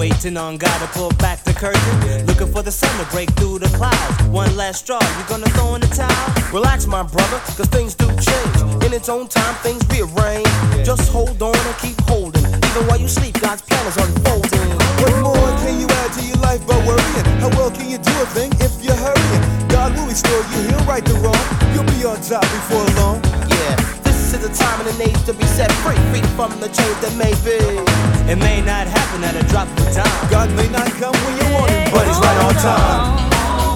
waiting on God to pull back the curtain. Looking for the sun to break through the clouds. One last straw, you gonna throw in the towel? Relax, my brother, cause things do change. In its own time, things rearrange. Just hold on and keep holding. Even while you sleep, God's plan is unfolding. What more can you add to your life by worrying? How well can you do a thing if you're hurrying? God will restore you, he'll right the wrong. You'll be on top before long. Yeah, this is the time and an age to be set free. Free from the chains that may be. It may not happen at a drop of a dime. God may not come when you want him, but he's right on time.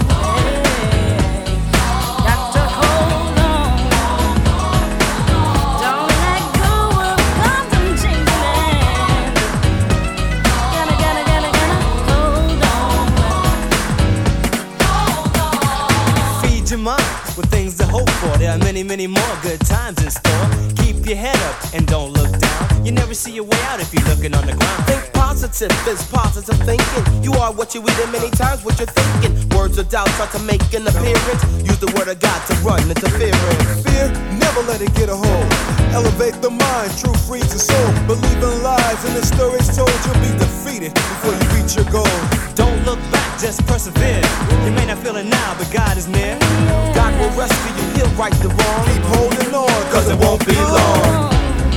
With things to hope for, there are many, many more good times in store. Keep your head up and don't look down. You never see your way out if you're looking on the ground. Think positive, is positive thinking. You are what you eat and many times what you're thinking. Words of doubt try to make an appearance. Use the word of God to run interference. Fear, never let it get a hold. Elevate the mind, truth frees the soul. Believe in lies and the stories told. You'll be defeated before you reach your goal. Don't look back, just persevere. You may not feel it now, but God is near. God will rescue you, he'll right the wrong. Keep holding on, cause it won't be long.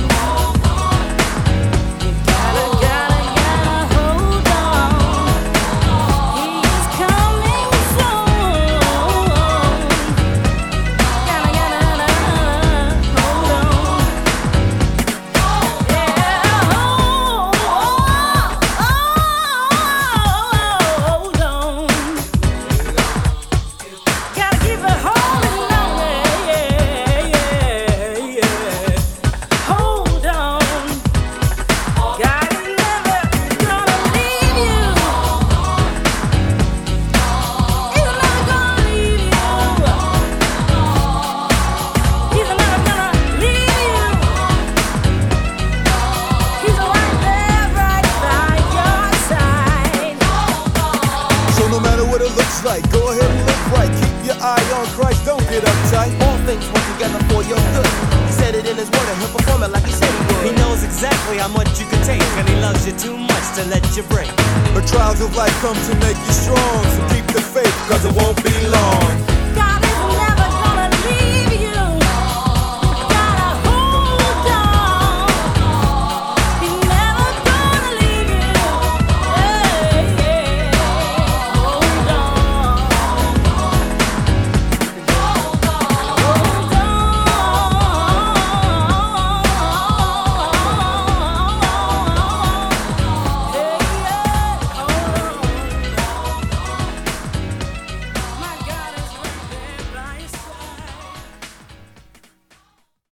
Like, go ahead and live right. Keep your eye on Christ, don't get uptight. All things work together for your good. He said it in his word and he'll perform it like he said he would. He knows exactly how much you can take, and he loves you too much to let you break. But trials of life come to make you strong, so keep the faith, cause it won't be